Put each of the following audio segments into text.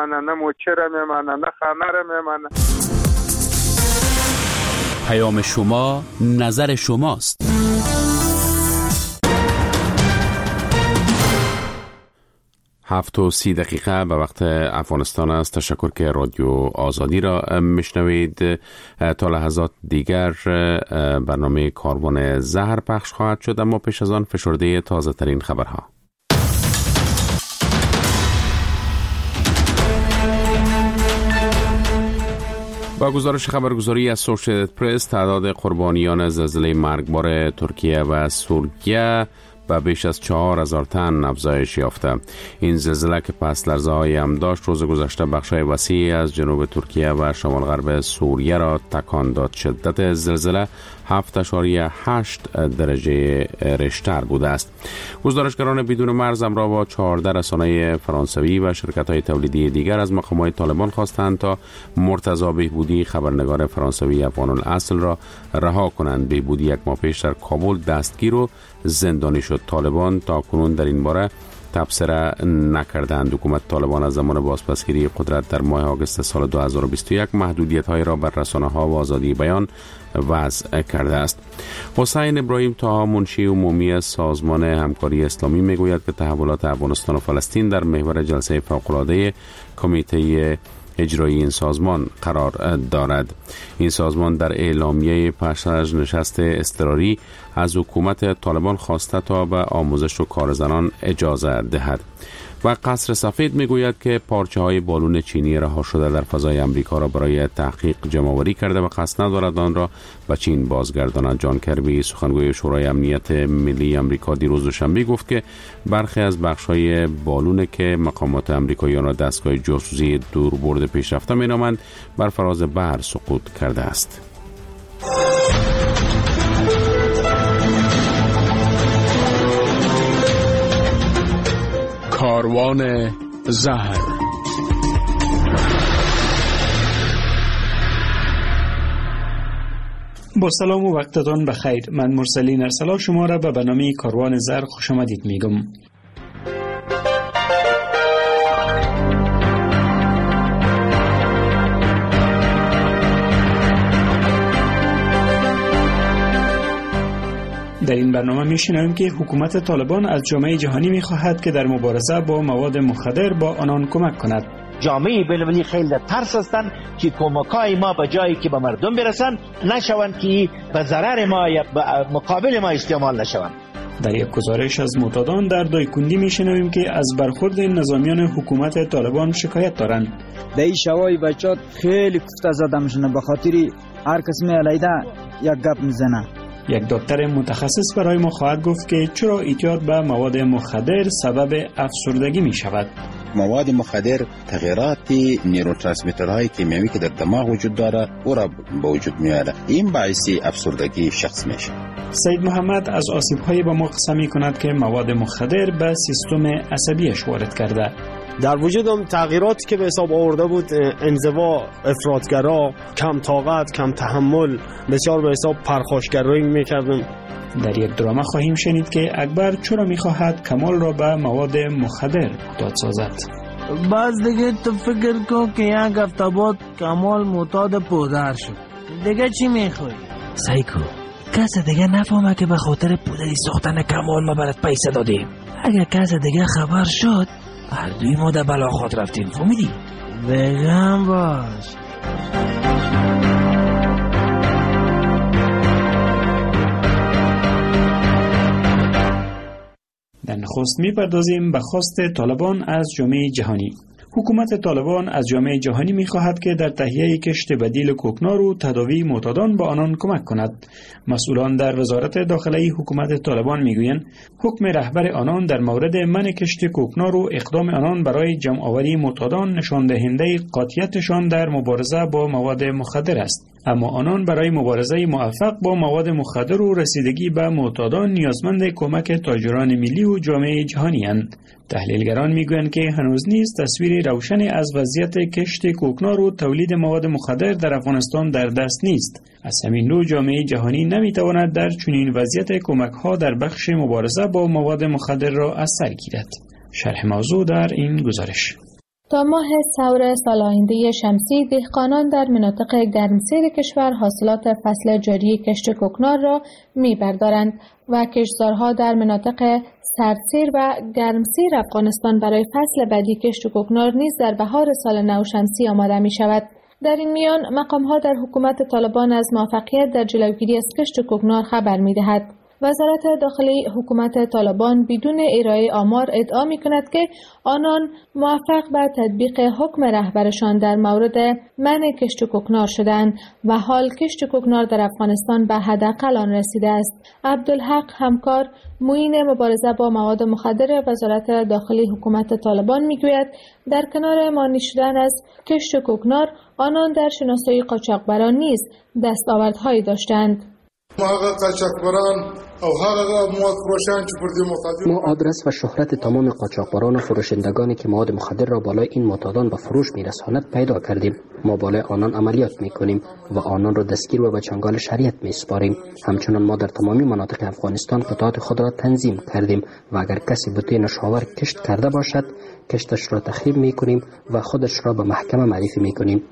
میمانه، نه موچه را میمانه، نه خانه را میمانه. پیام شما نظر شماست. 7:30 به وقت افغانستان است. تشکر که رادیو آزادی را میشنوید. تا لحظات دیگر برنامه کاروان زهر پخش خواهد شد، اما پیش از آن فشرده تازه ترین خبرها. با گزارش خبرگزاری اسوسییتد پرس، تعداد قربانیان زلزله مرگبار ترکیه و سوریه به بیش از 4,000 تن افزایش یافته. این زلزله که پس لرزه های هم داشت، روز گذشته بخشای وسیعی از جنوب ترکیه و شمال غرب سوریه را تکان داد. شدت زلزله 7.8 درجه ریشتر بوده است. گزارشگران بدون مرز همراه با 14 رسانه فرانسوی و شرکت‌های تولیدی دیگر از مقامات طالبان خواستند تا مرتضی بهبودی، خبرنگار فرانسوی افغان الاصل، را رها کنند. بهبودی یک ماه پیش در کابل دستگیر و زندانی شد. طالبان تا کنون در این باره تبصره نکردند. حکومت طالبان از زمان بازپسگیری قدرت در ماه آگوست سال 2021 محدودیت‌های را بر رسانه‌ها و آزادی بیان وضع کرده است. حسین ابراهیم طه، منشی عمومی سازمان همکاری اسلامی، میگوید که تحولات افغانستان و فلسطین در محور جلسه فوق‌العاده کمیته اجرایی این سازمان قرار دارد. این سازمان در اعلامیه پس از نشست اضطراری از حکومت طالبان خواسته تا به آموزش و کار زنان اجازه دهد. و قصر سفید میگوید که پارچه های بالون چینی رها شده در فضای امریکا را برای تحقیق جمع‌آوری کرده و قصد ندارد آن را به چین بازگرداند. جان کربی، سخنگوی شورای امنیت ملی امریکا، دیروز دوشنبه گفت که برخی از بخش‌های بالون که مقامات امریکاییان را دستگاه جاسوسی دوربرد پیشرفته مینامند، بر فراز بحر سقوط کرده است. کاروان زهر. با سلام و وقتتان بخیر. من مرسلین ارسلا شما را به برنامه کاروان زهر خوش آمدید میگم. در این برنامه میشنویم که حکومت طالبان از جامعه جهانی میخواهد که در مبارزه با مواد مخدر با آنان کمک کند. جامعه بین‌المللی خیلی ترس هستند که کمک‌های ما به جایی که به مردم برسن نشوند که به ضرر ما یا به مقابل ما استعمال نشوند. در یک گزارش از معتادان در دایکندی میشنویم که از برخورد نظامیان حکومت طالبان شکایت دارند. در این شوای بچات خیلی کوفته زده میشن، به خاطری هر کس علیده یک گپ میزنه. یک دکتر متخصص برای ما خواهد گفت که چرا اعتیاد به مواد مخدر سبب افسردگی می شود. مواد مخدر تغییرات نیوروترانسمیترهای کیمیایی که در دماغ وجود داره او را به وجود میاره. این باعث افسردگی شخص میشه. سید محمد از آسیب‌های با ما قسم می‌کند که مواد مخدر به سیستم عصبیش وارد کرده. در وجودم تغییراتی که به حساب آورده بود، انزوا، افراطگرا، کم طاقت، کم تحمل، بسیار به حساب پرخاشگرایی میکردم. در یک درامه خواهیم شنید که اکبر چرا میخواهد کمال را به مواد مخدر معتاد سازد. باز دیگه تو فکر کن که یک هفته بعد کمال معتاد پودر شد، دیگه چی میخوای؟ سایکو، کس دیگه نفهمه که به خاطر پودری ساختن کمال ما برات پیسه دادیم. اگر کس دیگه خبر شد هر دوی ما در بلا خود رفتیم، فهمیدی؟ بگم باش. در نخست میپردازیم به خواست طالبان از جامعه جهانی. حکومت طالبان از جامعه جهانی می‌خواهد که در تهیه کشت بدیل کوکنار و تداوی معتادان با آنان کمک کند. مسئولان در وزارت داخلی حکومت طالبان میگویند حکم رهبر آنان در مورد منع کشت کوکنار و اقدام آنان برای جمع‌آوری معتادان نشان دهنده قاطعیتشان در مبارزه با مواد مخدر است. اما آنان برای مبارزه موفق با مواد مخدر و رسیدگی به معتادان نیازمند کمک تاجران ملی و جامعه جهانی اند. تحلیلگران میگویند که هنوز نیز تصویر روشنی از وضعیت کشت کوکنار و تولید مواد مخدر در افغانستان در دست نیست. از همین رو جامعه جهانی نمیتواند در چنین وضعیت کمک‌ها در بخش مبارزه با مواد مخدر را از سر گیرد. شرح موضوع در این گزارش. تا ماه ثور سال آینده شمسی دهقانان در مناطق گرمسیر کشور حاصلات فصل جاری کشت کوکنار را می‌بردارند و کشتزارها در مناطق سردسیر و گرمسیر افغانستان برای فصل بعدی کشت کوکنار نیز در بهار سال نو شمسی آماده می‌شود. در این میان مقام‌ها در حکومت طالبان از موفقیت در جلوگیری از کشت کوکنار خبر می‌دهد. وزارت داخلی حکومت طالبان بدون ارائه آمار ادعا می‌کند که آنان موفق به تطبیق حکم رهبرشان در مورد منع کشت کوکنار شدند و حال کشت کوکنار در افغانستان به حداقل آن رسیده است. عبدالحق همکار، معین مبارزه با مواد مخدر وزارت داخلی حکومت طالبان میگوید در کنار مانی شدن از کشت کوکنار آنان در شناسایی قاچاقبران نیز دستاوردهایی داشتند. ما آدرس و شهرت تمام قاچاقبران و فروشندگانی که مواد مخدر را بالای این معتادان به فروش میرساند پیدا کردیم. ما بالای آنان عملیات میکنیم و آنان را دستگیر و به چنگال شریعت میسپاریم. همچنان ما در تمامی مناطق افغانستان قطعات خود را تنظیم کردیم و اگر کسی بوته نشاور کشت کرده باشد کشتش را تخریب میکنیم و خودش را به محکمه معرفی میکنیم.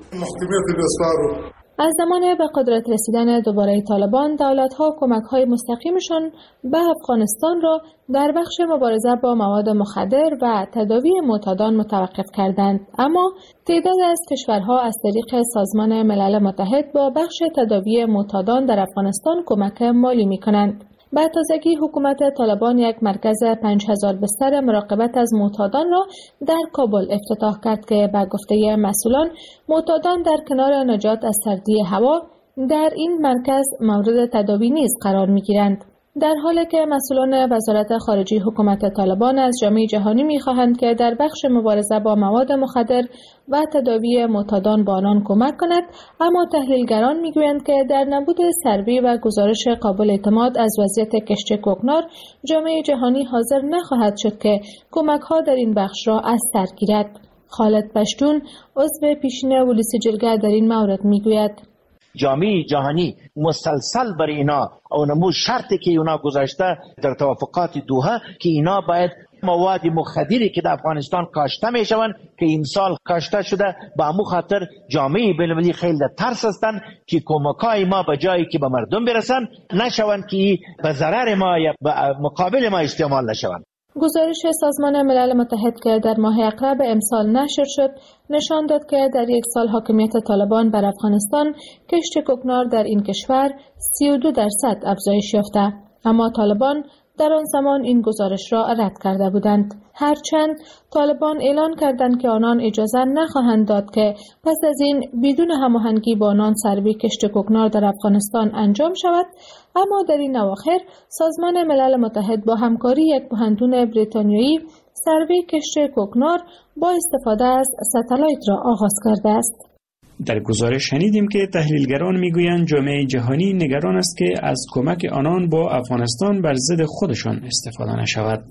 از زمان به قدرت رسیدن دوباره طالبان، دولت‌ها کمک‌های مستقیمشان به افغانستان را در بخش مبارزه با مواد مخدر و تداوی معتادان متوقف کردند، اما تعداد از کشورها از طریق سازمان ملل متحد با بخش تداوی معتادان در افغانستان کمک مالی می‌کنند. به تازگی حکومت طالبان یک مرکز 5000 بستر مراقبت از معتادان را در کابل افتتاح کرد که به گفته مسئولان معتادان در کنار نجات از سردی هوا در این مرکز مورد تداوی نیز قرار می‌گیرند. در حالی که مسئولان وزارت خارجه حکومت طالبان از جامعه جهانی می‌خواهند که در بخش مبارزه با مواد مخدر و تداوی معتادان با آنان کمک کند، اما تحلیلگران می‌گویند که در نبود سروی و گزارش قابل اعتماد از وضعیت کشت کوکنار، جامعه جهانی حاضر نخواهد شد که کمک‌ها در این بخش را از سر گیرد. خالد پشتون، عضو پیشین ولسی جرگه در این مورد می‌گوید: جامعه جهانی مسلسل بر اینا او نمو شرطی که اینا گذاشته در توافقات دوحه که اینا باید مواد مخدری که در افغانستان کاشته می شوند که این سال کاشته شده به امو خاطر جامعه بین‌المللی خیلی ترس هستند که کمکای ما به جایی که به مردم برسن نشوند که به ضرر ما یا به مقابل ما استعمال نشوند. گزارش سازمان ملل متحد که در ماه اقرب امسال نشر شد نشان داد که در یک سال حاکمیت طالبان بر افغانستان کشت کوکنار در این کشور 32% افزایش یافته، اما طالبان در آن زمان این گزارش را رد کرده بودند. هرچند طالبان اعلان کردند که آنان اجازه نخواهند داد که پس از این بدون هماهنگی با آنان سروی کشت کوکنار در افغانستان انجام شود، اما در این اواخر سازمان ملل متحد با همکاری یک پوهنتون بریتانیایی سروی کشت کوکنار با استفاده از ستلایت را آغاز کرده است. در گزارش شنیدیم که تحلیلگران میگویند جامعه جهانی نگران است که از کمک آنان با افغانستان بر ضد خودشان استفاده نشود.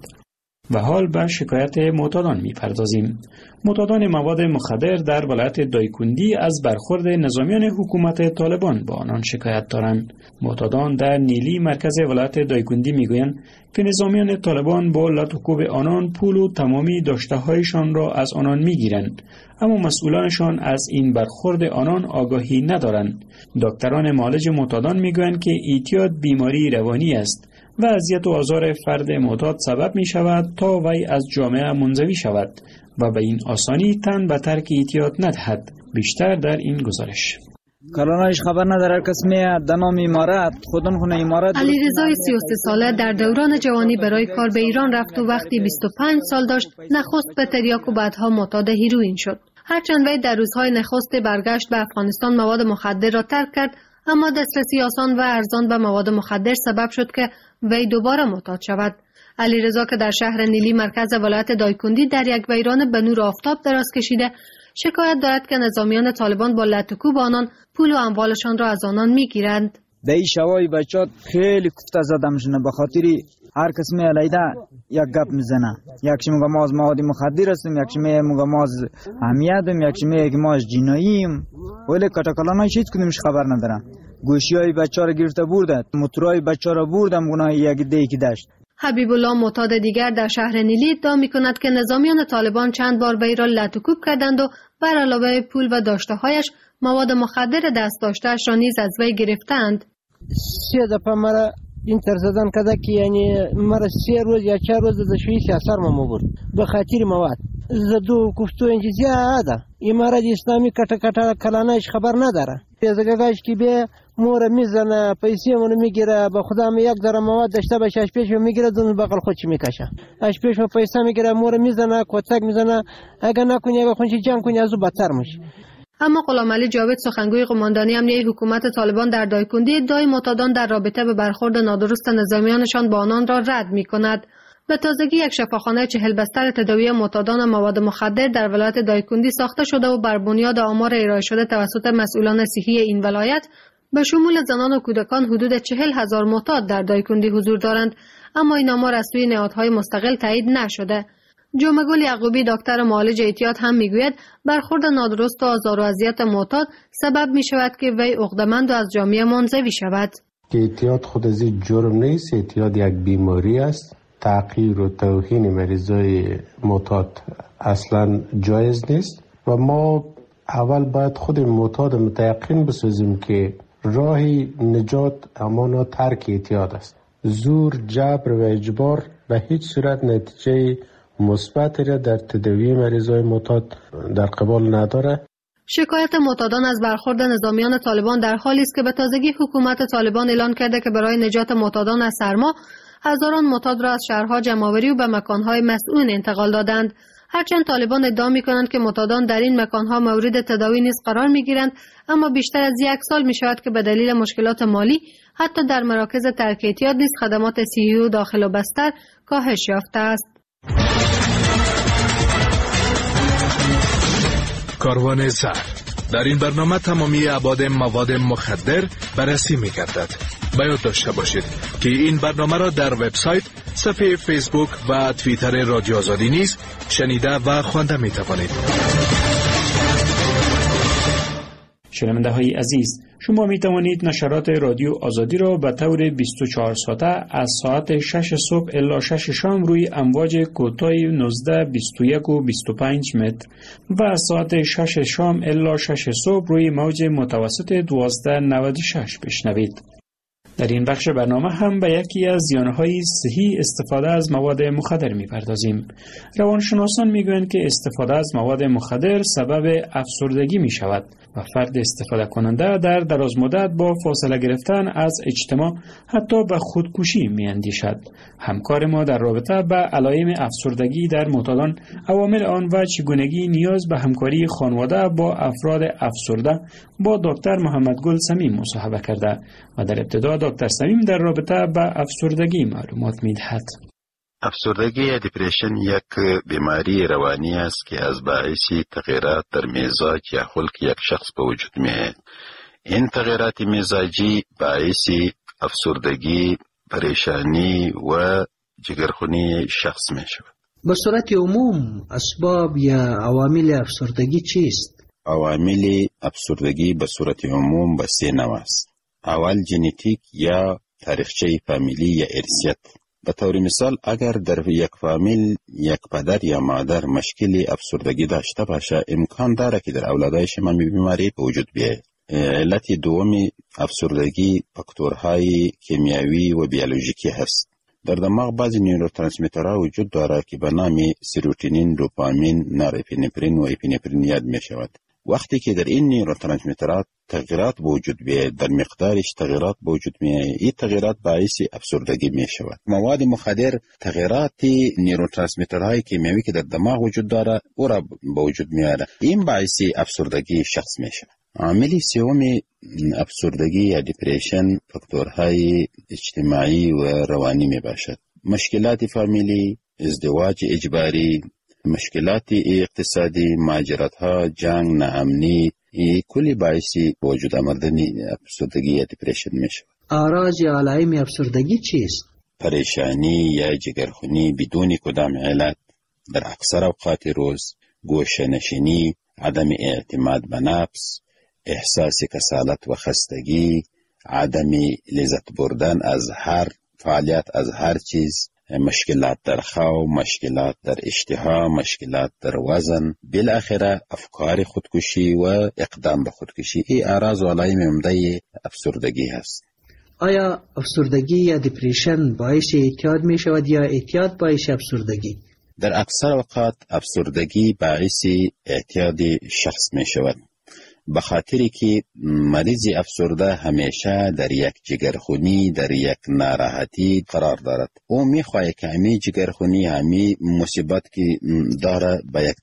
و حال به شکایت معتادان میپردازیم. معتادان مواد مخدر در ولایت دایکندی از برخورد نظامیان حکومت طالبان با آنان شکایت دارند. معتادان در نیلی مرکز ولایت دایکندی میگویند که نظامیان طالبان با لطوکوب آنان پول و تمامی داشته‌هایشان را از آنان میگیرند، اما مسئولانشان از این برخورد آنان آگاهی ندارند. دکتران معالج معتادان میگویند که اعتیاد بیماری روانی است و اذیت و آزار فرد معتاد سبب می شود تا وی از جامعه منزوی شود و به این آسانی تن به ترک اعتیاد ندهد. بیشتر در این گزارش. کلانایش خبر نداره کس میاد دنام امارات خودن خونه امارات. علیرضا 33 ساله در دوران جوانی برای کار به ایران رفت و وقتی 25 سال داشت نخست به تریاک و بعدها معتاد هیروئین شد. هرچند وی در روزهای نخست برگشت به افغانستان مواد مخدر را ترک کرد، اما دسترسی آسان و ارزان به مواد مخدر سبب شد که وی دوباره معتاد شود. علیرضا که در شهر نیلی مرکز ولایت دایکندی در یک ویران به نور آفتاب دراز کشیده، شکایت دارد که نظامیان طالبان با لطوکوب آنان پول و اموالشان را از آنان میگیرند. در این شوای بچات خیلی کوفته زده میشنه، به خاطری هر کس میالیده یک گپ میزنه. یکشی میگه ما از مواد مخدر هستیم، یکشی میگه ما از حمیتیم، یکشی میگه ما از جناییم. ولی کاتاکالانای هیچ کدومش خبر ندارن. گوشیای بچه را گرفته بردند، موتورای بچه را بردم گناه یک دیگه داشت. حبیب الله معتاد دیگر در شهر نیلی ادعا می‌کند که نظامیان طالبان چند بار وی را لط و کوب کردند و بر علاوه پول و داشته‌هایش مواد مخدر دست داشته‌اش را نیز از وی گرفتند. 3 دفعه مرا این ترسدن کرده که یعنی مرا 3 روز یا 4 روز از شویی سر ما برد به خاطر مواد زدو گفتو اینجا زیاده این مرا اسلامی کټه کلانش خبر نداره زگاش که به مور میزنه پیسې مون میگیره به خدا می 1 ذره مواد داشته باشه اش پیش میگیره دون بغل خودش میکشه اش پیش پیسې میگیره مور میزنه کوتک میزنه اگه نکنی اگه خونچ جمع کنی ازو بدتر میشه. اما غلامعلی جاوید سخنگوی قماندانی امنیه حکومت طالبان در دایکندی ادعای معتادان در رابطه به برخورد نادرست نظامیانشان با آنان را رد می‌کند. به تازگی یک شفاخانه 40 بستر تداوی معتادان مواد مخدر در ولایت دایکندی ساخته شده و بر بنیاد آمار ارائه شده توسط مسئولان صحی این ولایت به شمول زنان و کودکان حدود 40,000 معتاد در دایکندی حضور دارند، اما این آمار از سوی نهادهای مستقل تایید نشده. جمعه‌گل یعقوبی دکتر معالج اعتیاد هم میگوید برخورد نادرست و آزار و اذیت معتاد سبب می شود که وی عقده‌مند و از جامعه منزوی شود. اعتیاد خود از جرم نیست، اعتیاد یک بیماری است. تعقیر و توهین مریضای معتاد اصلا جایز نیست و ما اول باید خود معتاد متیقن بسازیم که راه نجات همانا ترک اعتیاد است. زور، جبر و اجبار به هیچ صورت نتیجه مثبت را در تداوی مریضای معتاد در قبال نداره. شکایت معتادان از برخورد نظامیان طالبان در حالی است که به تازگی حکومت طالبان اعلان کرده که برای نجات معتادان از سرما هزاران معتاد را از شهرها جمع‌آوری و به مکانهای مسئول انتقال دادند. هرچند طالبان ادعا می‌کنند که معتادان در این مکانها مورد تداوی نیز قرار می‌گیرند، اما بیشتر از 1 سال می‌شود که به دلیل مشکلات مالی حتی در مراکز ترک اعتیاد نیز خدمات صحی و داخل و بستر کاهش یافته است. کاروان زهر در این برنامه تمامی ابعاد مواد مخدر بررسی می‌گردد. باید داشته باشید که این برنامه را در وبسایت، صفحه فیسبوک و توییتر رادیو آزادی نیز شنیده و خوانده می‌توانید. شنونده های عزیز، شما می توانید نشرات رادیو آزادی را به طور 24 ساعته از ساعت 6 صبح الی 6 شام روی امواج کوتاه 19، 21 و 25 متر و از ساعت 6 شام الی 6 صبح روی موج متوسط 1296 بشنوید. در این بخش برنامه هم به یکی از زیانهای صحی استفاده از مواد مخدر می‌پردازیم. روانشناسان می‌گویند که استفاده از مواد مخدر سبب افسردگی می‌شود و فرد استفاده کننده در درازمدت با فاصله گرفتن از اجتماع حتی به خودکشی می‌اندیشد. همکار ما در رابطه با علائم افسردگی در معتادان، عوامل آن و چگونگی نیاز به همکاری خانواده با افراد افسرده با دکتر محمدگل صمیم مصاحبه کرده و در ابتدا دکتر صمیم در رابطه با افسردگی معلومات می‌دهد. افسردگی یا دیپریشن یک بیماری روانی است که از باعث تغییرات در مزاج یا خلق یک شخص به وجود می‌آید. این تغییرات مزاجی باعث افسردگی، پریشانی و جگرخونی شخص می‌شود. به صورت عموم اسباب یا عوامل افسردگی چیست؟ عوامل افسردگی به صورت عموم به 3 نوع است. اول ژنتیک یا تاریخچه فامیلی یا ارثیت. به طور مثال اگر در یک فامیل یک پدر یا مادر مشکل افسردگی داشته باشه، امکان داره که در اولادش هم بیماری به وجود بیاید. علت دومی افسردگی فاکتورهای کیمیاوی و بیولوژیکی هست. در دماغ بعضی نیوروترانسمیترها وجود داره که به نام سروتونین، دوپامین، نورپینفرین و اپینفرین یاد می شود. وقتی که در این نیوروترانسمیترها تغییرات به وجود بیاید، در مقدارش تغییرات به وجود میآید، این تغییرات باعث افسردگی می شود. مواد مخدر تغییرات نیوروترانسمیترهای کیمیایی که در دماغ وجود داره او را به وجود میاره، این باعث افسردگی شخص می شود. عامل سوم افسردگی یا دیپریشن فاکتورهای اجتماعی و روانی می باشد. مشکلات فامیلی، ازدواج اجباری، مشکلات اقتصادی، مهاجرت‌ها، جنگ، ناامنی، کلی باعث وجود آمدن افسردگی یا دیپریشن می شود. اعراض یا علائم افسردگی چیست؟ پریشانی یا جگرخونی بدون کدام علت در اکثر اوقات روز، گوشه‌نشینی، عدم اعتماد به نفس، احساس کسالت و خستگی، عدم لذت بردن از هر فعالیت، از هر چیز، مشکلات در خو، مشکلات در اشتها، مشکلات در وزن، بالاخره افکار خودکشی و اقدام به خودکشی. این اعراض و علائم عمده افسردگی هست. آیا افسردگی یا دپریشن باعث اعتیاد می شود یا اعتیاد باعث افسردگی؟ در اکثر اوقات افسردگی باعث اعتیاد شخص می شود، به خاطری که مریض افسرده همیشه در یک جگرخونی، در یک ناراحتی قرار دارد. او میخواهد که همی جگرخونی، همی مصیبت که داره به یک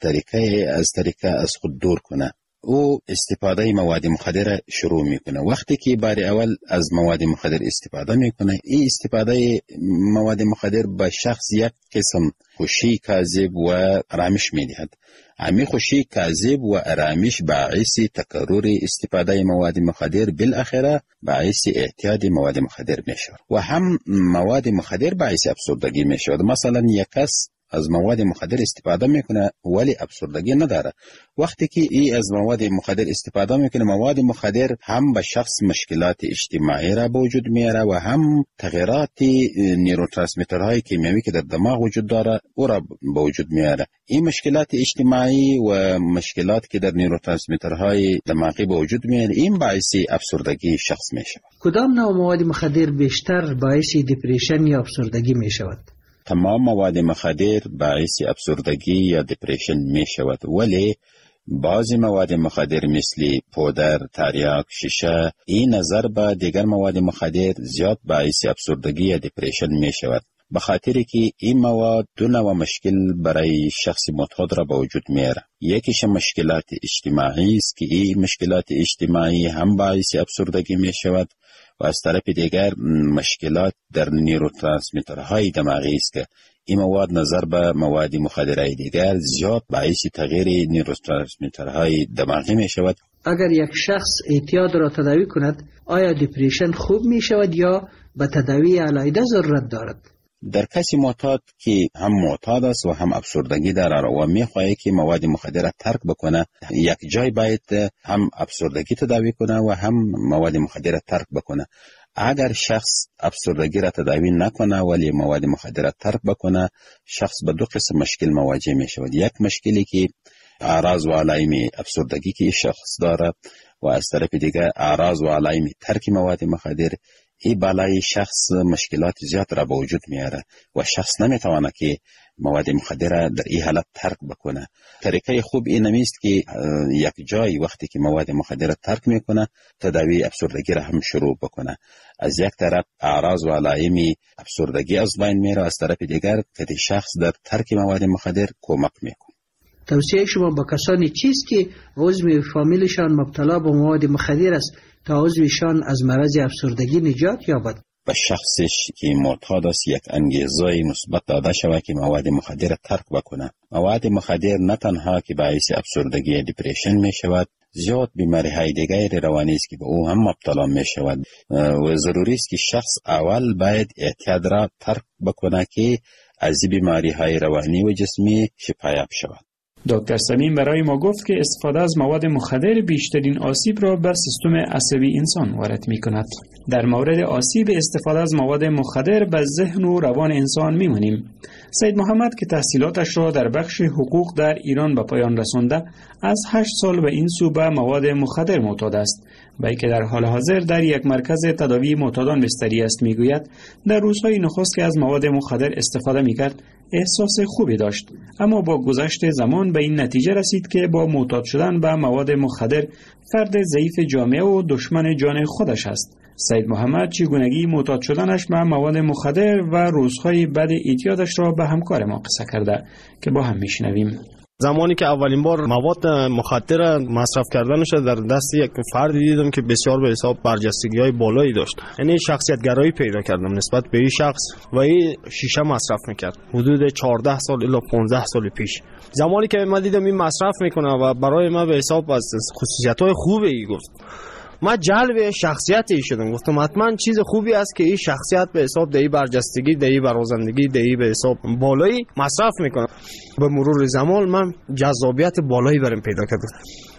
طریقه از خود دور کنه. او استفاده مواد مخدر شروع میکنه. وقتی که بار اول از مواد مخدر استفاده میکنه، این استفاده مواد مخدر به شخص یک قسم خوشی کاذب و آرامش میدهد. همین خوشی کاذب و آرامش باعث تکرار استفاده مواد مخدر بالاخره باعث اعتیاد مواد مخدر میشود و هم مواد مخدر باعث افسردگی میشود. مثلا یک کس از مواد مخدر استفاده میکنه ولی افسردگی نداره. وقتی که ای از مواد مخدر استفاده میکنه، مواد مخدر هم به شخص مشکلات اجتماعی را به وجود میاره و هم تغییرات نیوروترانسمیترهای کیمیایی که در دماغ وجود داره او را به وجود میاره. این مشکلات اجتماعی و مشکلات که در نیوروترانسمیترهای دماغی به وجود میاره، این باعث افسردگی شخص میشه. کدام نوع مواد مخدر بیشتر باعث دپریشن یا افسردگی میشود؟ تمام مواد مخدر باعث افسردگی یا دپریشن می شود، ولی بعضی مواد مخدر مثل پودر، تریاک، شیشه، این نظر به دیگر مواد مخدر زیاد باعث افسردگی یا دپریشن می شود، به خاطری که این مواد دو نوع مشکل برای شخص معتاد را به وجود میاره. یکیش مشکلات اجتماعی است که این مشکلات اجتماعی هم باعث افسردگی می شود و از طرف دیگر مشکلات در نیوروترانسمیترهای دماغی است که این مواد نظر به مواد مخدرهای دیگر زیاد باعث تغییر نیوروترانسمیترهای دماغی می شود. اگر یک شخص اعتیاد را تداوی کند، آیا دپریشن خوب می شود یا به تداوی علیحده ضرورت دارد؟ در کسی معتاد که هم معتاد است و هم افسردگی دارد و میخواهد که مواد مخدر را ترک بکنه، یک جای باید هم افسردگی تداوی کنه و هم مواد مخدر را ترک بکنه. اگر شخص افسردگی را تداوی نکنه ولی مواد مخدر را ترک بکنه، شخص به دو قسم مشکل مواجه می شود. یک مشکلی که اعراض و علائم افسردگی که شخص دارد و از طرف دیگر اعراض و علائم ترک مواد مخدر، این بالای شخص مشکلات زیاد را به وجود میاره و شخص نمیتونه که مواد مخدر را در این حالت ترک بکنه. طریقه خوب این نیست که یک جای وقتی که مواد مخدر را ترک میکنه تداوی افسردگی را هم شروع بکنه. از یک طرف اعراض و علائم افسردگی از بین میره، از طرف دیگر که شخص در ترک مواد مخدر کمک میکنه. توصیه شما با کسانی چیست که عضو فامیلشان مبتلا به مواد مخدر است تا عضوشان از مرض افسردگی نجات یابد؟ به شخصش که معتاد است یک انگیزه مثبت داده شود که مواد مخدر ترک بکنه. مواد مخدر نه تنها که باعث افسردگی یا دپریشن می شود، زیاد بیماری های دیگر روانی است که به او هم مبتلا می شود و ضروری است که شخص اول باید اعتیاد را ترک بکنه که از بیماری های روانی و جسمی شفایاب شود. دکتر سمیم برای ما گفت که استفاده از مواد مخدر بیشترین آسیب را بر سیستم عصبی انسان وارد می کند. در مورد آسیب استفاده از مواد مخدر به ذهن و روان انسان می مانیم. سید محمد که تحصیلاتش را در بخش حقوق در ایران به پایان رسانده، از 8 سال به این سو به مواد مخدر معتاد است. وی که در حال حاضر در یک مرکز تداوی معتادان بستری است میگوید در روزهای نخست که از مواد مخدر استفاده میکرد احساس خوبی داشت، اما با گذشت زمان به این نتیجه رسید که با معتاد شدن به مواد مخدر فرد ضعیف جامعه و دشمن جان خودش است. سید محمد چگونگی معتاد شدنش به مواد مخدر و روزهای بعد اعتیادش را به همکار ما قصه کرده که با هم میشنویم. زمانی که اولین بار مواد مخدر مصرف کردنش در دست یک فردی دیدم که بسیار به حساب برجستگی‌های بالایی داشت، یعنی شخصیت گرایی پیدا کردم نسبت به این شخص و این شیشه مصرف میکرد حدود 14 سال الی 15 سال پیش. زمانی که من دیدم این مصرف میکنه و برای من به حساب از خصوصیت‌های خوبه ای گفت، من جلب شخصیتی شدم، گفتم حتما چیز خوبی است که این شخصیت به حساب دهی برجستگی، دهی برازندگی، دهی به حساب بالایی مصرف میکنه. به مرور زمان من جذابیت بالایی برام پیدا کردم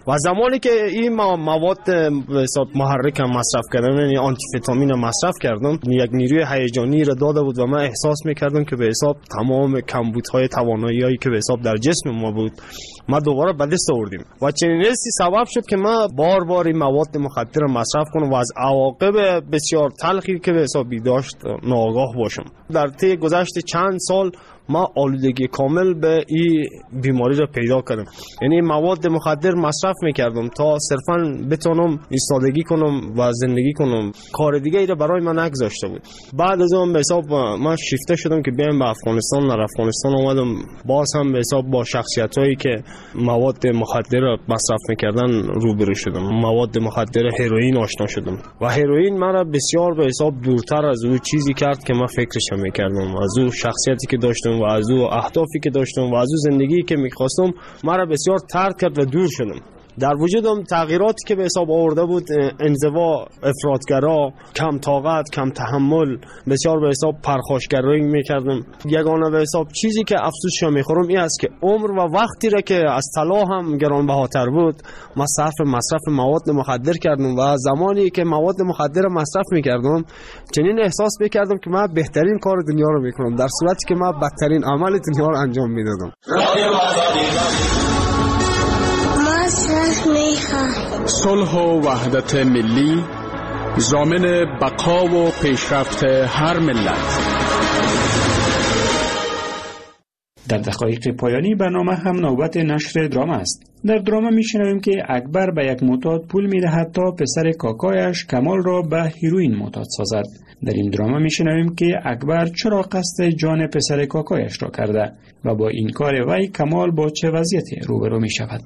و زمانی که این مواد به حساب محرک مصرف کردم، یعنی آنتیفتامین مصرف کردم، یک نیروی هیجانی را داده بود و من احساس میکردم که به حساب تمام کمبودهای توانایی‌هایی که به حساب در جسم ما بود ما دوباره به دست آوردیم و چنین حسی سبب شد که من بار بار این مواد مخدر مصرف کنم و از عواقب بسیار تلخی که به حسابی داشت ناآگاه باشم. در طی گذشت چند سال ما آلودگی کامل به این بیماری را پیدا کردم. یعنی مواد مخدر مصرف میکردم تا صرفا بتونم ایستادگی کنم و زندگی کنم، کار دیگه ای را برای من نگذاشته بود. بعد از اون به حساب من شیفته شدم که بیام به افغانستان. در افغانستان اومدم باز هم به حساب با شخصیت هایی که مواد مخدر را مصرف میکردن روبرو شدم. مواد مخدر هروئین آشنا شدم و هروئین مرا بسیار به حساب دورتر از اون چیزی کرد که من فکرش میکردم، از اون شخصیتی که داشتم و از اون اهدافی که داشتم و از اون زندگی که میخواستم مرا بسیار طرد کرد و دور شدم. در وجودم تغییراتی که به حساب آورده بود انزوا، افراطگرا، کم طاقت، کم تحمل، بسیار به حساب پرخاشگرایی میکردم. یگانه به حساب چیزی که افسوسش میخورم این است که عمر و وقتی را که از طلا هم گرانبهاتر بود ما صرف مصرف مواد مخدر کردم و زمانی که مواد مخدر مصرف میکردم چنین احساس میکردم که من بهترین کار دنیا رو میکنم در صورتی که من بدترین عمل دنیا رو انجام میدادم. صلح و وحدت ملی ضامن بقا و پیشرفت هر ملت. در دقایق پایانی برنامه هم نوبت نشر دراما است. در دراما میشنویم که اکبر به یک معتاد پول میدهد تا پسر کاکایش کمال را به هیروئین معتاد سازد. در این دراما میشنویم که اکبر چرا قصد جان پسر کاکایش را کرده و با این کار وی کمال با چه وضعیتی روبرو میشود.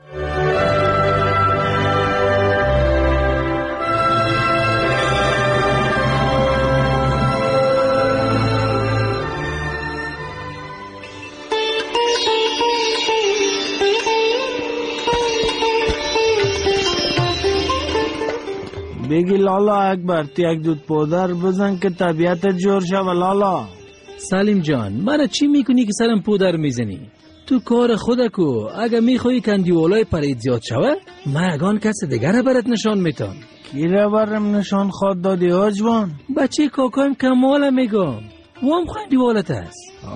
بگی لالا اکبر تی یک دود پودر بزن که طبیعتت جور شو لالا. سلیم جان من چی میکنی که سرم پودر میزنی؟ تو کار خودکو. اگه میخوایی کندیولای پرید زیاد شوه من اگان کس دیگر برات نشان میتم. کی را برم نشان خود دادی آجوان؟ بچه کاکایم کمال میگم وام خندیوالت است.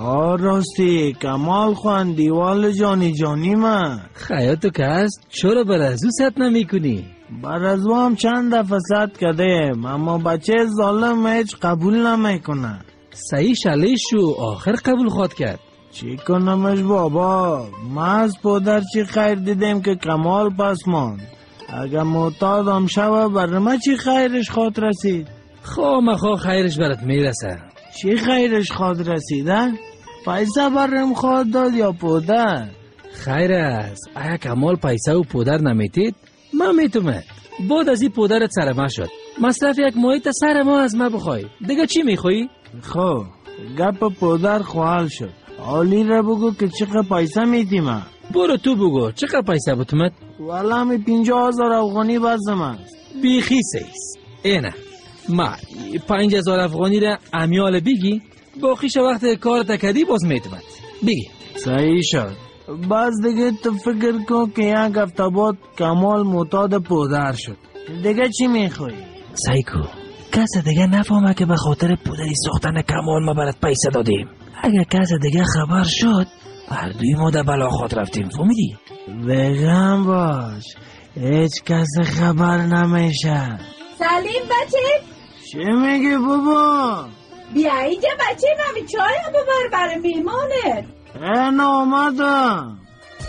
راستی کمال خندیوال جانی من. خیاتو که است چرا بر از او ست نمی کنی؟ بر از او هم چند دفعه ست کردیم اما بچه ظالم هیچ قبول نمی کنه. صحیح شلیش شو آخر قبول خواد کرد. چی کنمش بابا؟ ما از پدر چی خیر دیدیم که کمال پس ماند. اگه معتاد هم شوه بر ما چی خیرش خواد رسید؟ خواه خیرش برات میرسه. چی خیرش خواد رسیده؟ پیسه برم خواد داد یا پودر؟ خیر است. اگه کمال پیسه و پودر نمیتید ما میتومد. بعد از این پودرت سر ما شد مصرف یک محیط سر ما از ما بخوای دیگه چی میخوایی؟ خب گپ پودر خوال شد. آلی را بگو که چقدر پیسه میتیمه. برو تو بگو چقدر پیسه بتومد؟ والا همی 50,000 افغانی بازم است. بیخی سیست اینه ما 5,000 افغانی را امیال بگی باقیش وقت کار تکدی باز میتومد بگی. صحیح شد. باز دیگه تو فکر کن که یک هفته بعد کمال معتاد پودر شد دیگه چی میخوایی؟ سایکو کس دیگه نفهمه که به خاطر پودری ساختن کمال ما برات پیسه دادیم. اگه کس دیگه خبر شد هر دوی ما در بلا خود رفتیم فهمیدی؟ بگم باش هیچ کس خبر نمیشه. سلیم بچه چی میگی بابا؟ بیا اینجا بچه ممی چای ببر برای میمانت. این آمدم.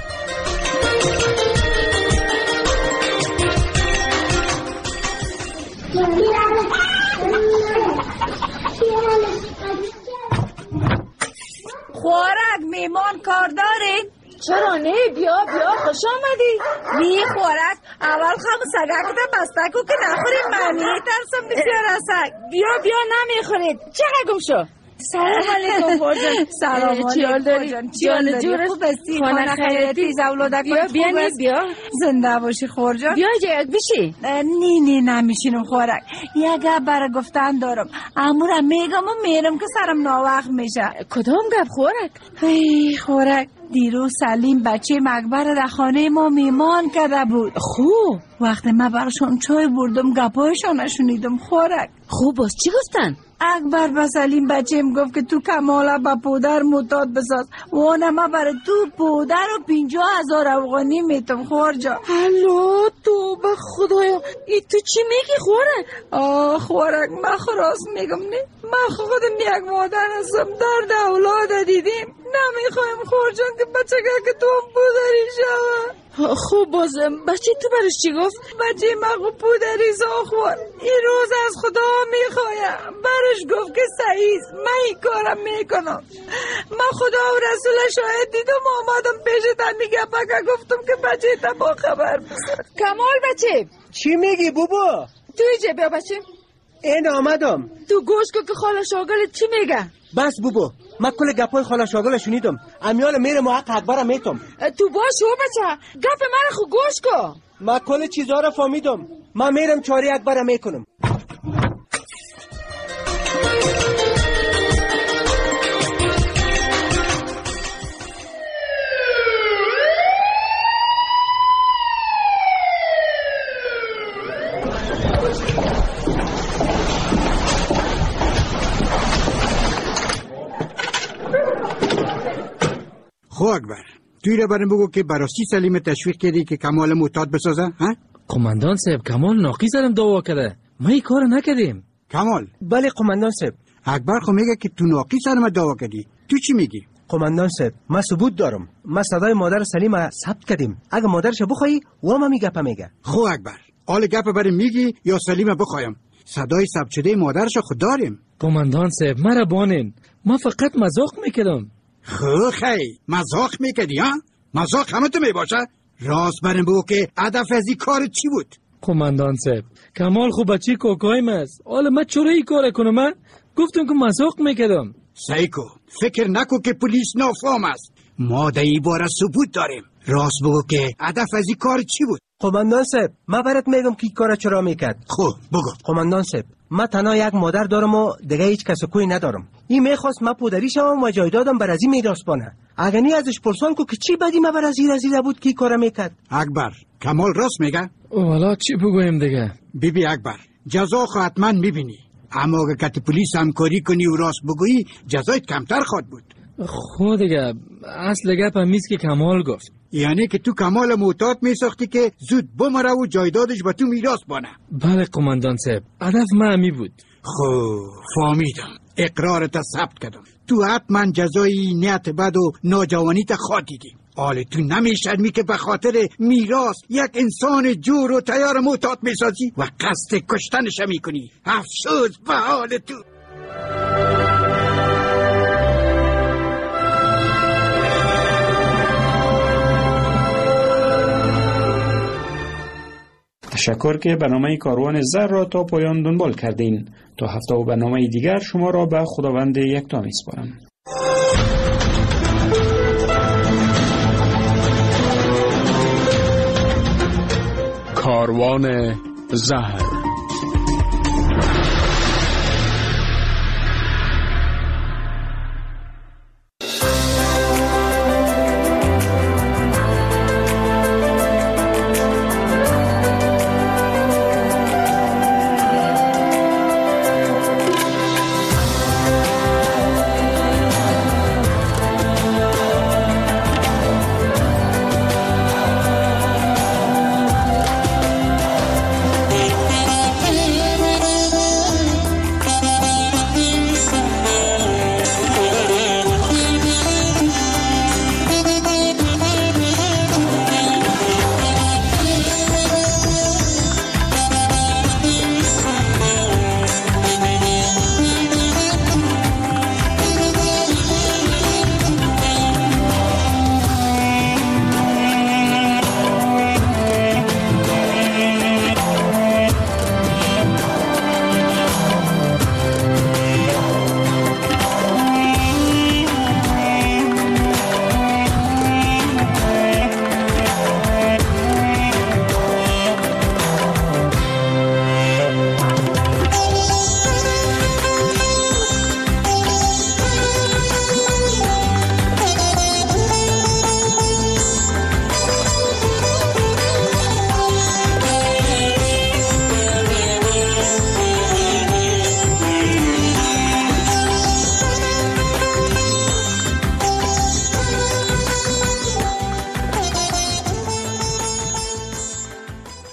خوارک میمان کار دارید؟ چرا نه بیا خوش آمدی. می خوارک اول خم سگک ده بستکو که نخورید منی ترسم بسیار سگ. بیا نمیخورید چقدر گم شو. سلام علیکم خورجان. سلام علیکم جان جورش بستی خانه خیرتی زولادک بیا زنده باشی خورجان. بیا جایت بشی. نی نمیشینم خورک. یک برای گفتن دارم. امورم میگم و میرم که سرم ناوقت میشه. کدام گپ خورک؟ ای خورک دیروز سلیم بچه مکبر در خانه ما میمان کرده بود. خوب. وقتی من براشون چای بردم گپایشان شنیدم خورک. خوب باز چی گفتن؟ اکبر به سلیم بچه‌م گفت که تو کماله با پودر معتاد بساز و ما برای تو پودر و 50,000 افغانی میتم خورجا. الو تو به خدایا ای تو چی میگی خورک؟ خورک من خراس میگم نه. من خودم یک مادر هستم درد اولاد دیدیم. نمیخوایم خورجان که بچه که تو هم پودری شود. خوب بازم بچه تو برش چی گفت؟ بچه من پودری خور این روز از خدا میخوایم. برش گفت که سعید من این کارم میکنم. من خدا و رسول شاهد دیدم آمدم پیشت میگه پاکا گفتم که بچه تا با خبر بسر. کمال بچه چی میگی بابا؟ تو ایجا بیا بچه. این آمدم. تو گوش کن که خاله شاگل چی میگه؟ بس بابا من کل گپای خاله شاگل شنیدم. امیال میرم و حق اکبر میتم. تو باش و بچه گپ من خو گوش کن. من کل چیزا رو فهمیدم. من میرم چاری اکبر میکنم. خو اکبر توی رو برم بگو که براستی سلیم تشویق کردی که کمال معتاد بسازه ها؟ قماندان صاحب کمال ناقی سرم دعوا کرده. ما این کار نکردیم. کمال؟ بله قماندان صاحب. اکبر خو میگه که تو ناقی سرم دعوا کردی. تو چی میگی؟ قماندان صاحب من ثبوت دارم. ما صدای مادر سلیم ثبت کردیم. اگه مادرش بخوای و ما میگه میگه. خو اکبر آل گپ برام میگی یا سلیم بخوایم؟ صدای ثبت شده مادرش خود داریم. قماندان صاحب مرا بانین. ما فقط مزاق میکردم. خو خی مزاق میکردی ها؟ مزاق همه تو میباشه؟ راست برم بگو که هدف از این کار چی بود؟ قماندان صاحب کمال خوب بچه کوکایم است. حالا من چرا این کار کنم؟ من گفتم که مزاق میکردم. سیکو فکر نکن که پلیس نافهم است. ما در این باره ثبوت داریم. راست بگو که هدف از این کار چی بود؟ قماندان صاحب من برات میگم که کار چرا میکرد. خب بگو. قماندان صاحب من تنها یک مادر دارم و دیگه هیچ کس کوی ندارم. این میخواست من پدری شوم و جایدادم بر از این میراث بانه. اگه نی ازش پرسان کو که چی بدی من بر از این رزیده بود کی کار میکرد. اکبر کمال راست میگه؟ والا چی بگویم دیگه؟ بیبی اکبر جزا خو حتما میبینی. اما اگه کت پلیس همکاری کنی و راست بگویی جزایت کمتر خواهد بود. خود دیگه اصل گپ هم نیست که کمال گفت. یعنی که تو کمال معتاد میساختی که زود بمره و جایدادش به تو میراث بانه. بله قماندان صاحب هدف من همی بود. خب فهمیدم. اقرارت ثبت کردم. تو حتما جزای نیت بد و ناجوانیت خاطیدی. حال تو نمیشرمی که به خاطر میراث یک انسان جور و تیار معتاد میسازی و قصد کشتنش میکنی. افسوس به حال تو. تشکر که برنامه کاروان زر را تا پایان دنبال کردین. تا هفته و برنامه دیگر شما را به خداوند یکتا میسپارم. کاروان زهر